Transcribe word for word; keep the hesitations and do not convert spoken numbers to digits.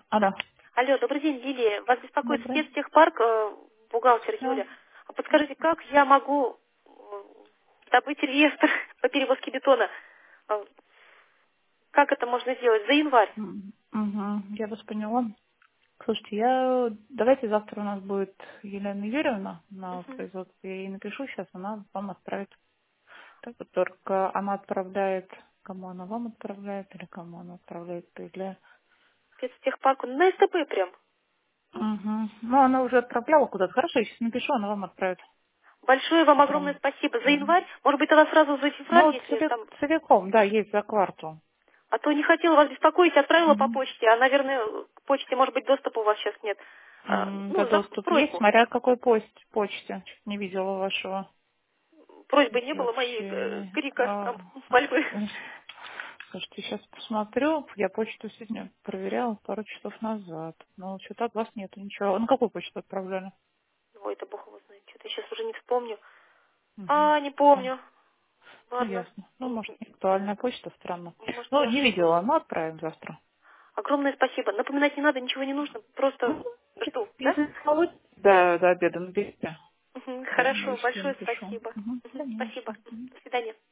Алло. Алло, добрый день, Лилия. Вас беспокоит Добрый. спецтехпарк, э, бухгалтер Да. Юля. А подскажите, как я могу э, добыть реестр по перевозке бетона? Э, Как это можно сделать за январь? М, мгм, я вас поняла. Слушайте, я давайте завтра у нас будет Елена Юрьевна на Мгм. производстве. Я ей напишу сейчас, она вам отправит. Так вот, только она отправляет, кому она вам отправляет или кому она отправляет или. Спецтехпарку на СТП прям. Угу. Ну, она уже отправляла куда-то. Хорошо, я сейчас напишу, она вам отправит. Большое вам огромное Утром. спасибо за Мгм. январь. Может быть, тогда сразу за февраль, Ну, если целик- там... целиком, да, есть за кварту. А то не хотела вас беспокоить, отправила по Угу. почте, а, наверное, к почте, может быть, доступа у вас сейчас нет. А, М, Да, ну, за доступ есть, просьбу. смотря какой пост, почте. Чё-то не видела вашего Просьбы не было моей э, сообщения. крика, А, там, мольбы. э, Слушайте, сейчас посмотрю. Я почту сегодня проверяла пару часов назад. Но что-то от вас нету ничего. На какую почту отправляли? Ой, это бог его знает. Что-то я сейчас уже не вспомню. Угу. А, не А, помню. ну, Ладно. ясно. Ну, М, может, не актуальная почта, странно. Может, Ну, я не ошиблась. видела, но отправим завтра. Огромное спасибо. Напоминать не надо, ничего не нужно. Просто Ну, жду, да? если получится, до, до обеда наберите. Мгм, Я Хорошо, еще большое напишу. спасибо. Угу. Мгм, Спасибо. Конечно. Мгм, До свидания.